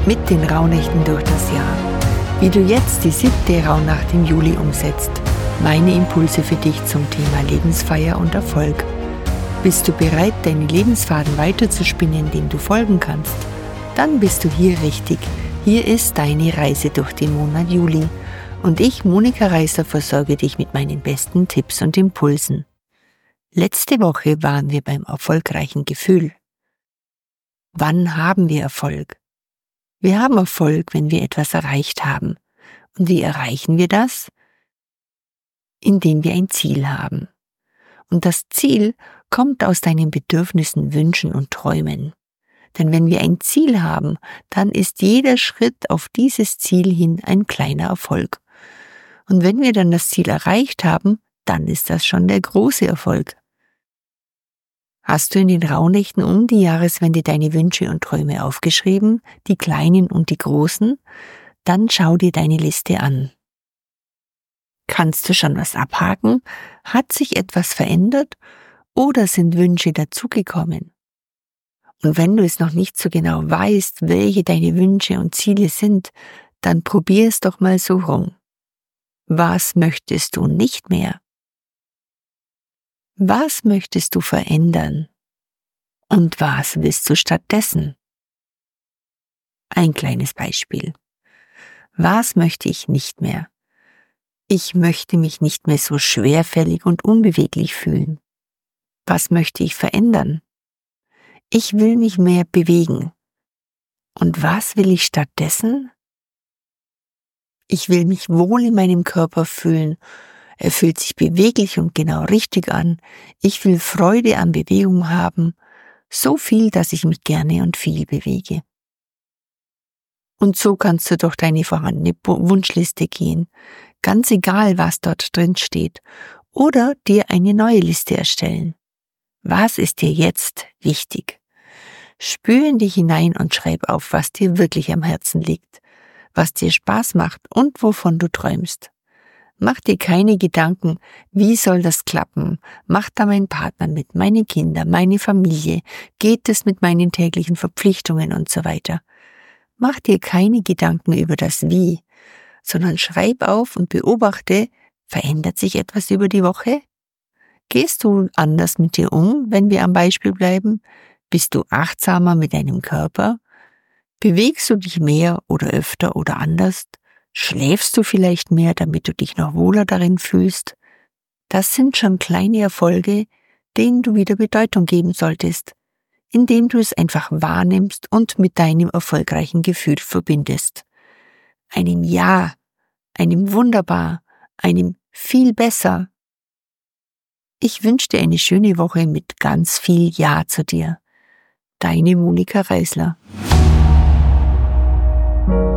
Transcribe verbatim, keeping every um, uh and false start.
mit den Rauhnächten durch das Jahr. Wie du jetzt die siebte Rauhnacht im Juli umsetzt. Meine Impulse für dich zum Thema Lebensfeier und Erfolg. Bist du bereit, deine Lebensfaden weiterzuspinnen, dem du folgen kannst? Dann bist du hier richtig. Hier ist deine Reise durch den Monat Juli. Und ich, Monika Reißer, versorge dich mit meinen besten Tipps und Impulsen. Letzte Woche waren wir beim erfolgreichen Gefühl. Wann haben wir Erfolg? Wir haben Erfolg, wenn wir etwas erreicht haben. Und wie erreichen wir das? Indem wir ein Ziel haben. Und das Ziel kommt aus deinen Bedürfnissen, Wünschen und Träumen. Denn wenn wir ein Ziel haben, dann ist jeder Schritt auf dieses Ziel hin ein kleiner Erfolg. Und wenn wir dann das Ziel erreicht haben, dann ist das schon der große Erfolg. Hast du in den Rauhnächten um die Jahreswende deine Wünsche und Träume aufgeschrieben, die kleinen und die großen? Dann schau dir deine Liste an. Kannst du schon was abhaken? Hat sich etwas verändert? Oder sind Wünsche dazugekommen? Und wenn du es noch nicht so genau weißt, welche deine Wünsche und Ziele sind, dann probier es doch mal so rum. Was möchtest du nicht mehr? Was möchtest du verändern? Und was willst du stattdessen? Ein kleines Beispiel. Was möchte ich nicht mehr? Ich möchte mich nicht mehr so schwerfällig und unbeweglich fühlen. Was möchte ich verändern? Ich will mich mehr bewegen. Und was will ich stattdessen? Ich will mich wohl in meinem Körper fühlen. Er fühlt sich beweglich und genau richtig an. Ich will Freude an Bewegung haben, so viel, dass ich mich gerne und viel bewege. Und so kannst du durch deine vorhandene Wunschliste gehen, ganz egal, was dort drin steht, oder dir eine neue Liste erstellen. Was ist dir jetzt wichtig? Spür in dich hinein und schreib auf, was dir wirklich am Herzen liegt, was dir Spaß macht und wovon du träumst. Mach dir keine Gedanken, wie soll das klappen? Macht da mein Partner mit, meine Kinder, meine Familie? Geht es mit meinen täglichen Verpflichtungen und so weiter? Mach dir keine Gedanken über das Wie, sondern schreib auf und beobachte, verändert sich etwas über die Woche? Gehst du anders mit dir um, wenn wir am Beispiel bleiben? Bist du achtsamer mit deinem Körper? Bewegst du dich mehr oder öfter oder anders? Schläfst du vielleicht mehr, damit du dich noch wohler darin fühlst? Das sind schon kleine Erfolge, denen du wieder Bedeutung geben solltest, indem du es einfach wahrnimmst und mit deinem erfolgreichen Gefühl verbindest. Einem Ja, einem Wunderbar, einem viel besser. Ich wünsche dir eine schöne Woche mit ganz viel Ja zu dir. Deine Monika Reißler.